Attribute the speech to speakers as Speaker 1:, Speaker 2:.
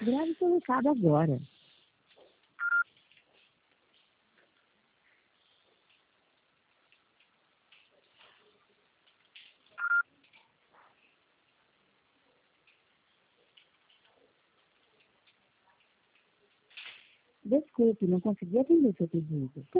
Speaker 1: Grave seu recado agora. Desculpe, não consegui atender seu pedido.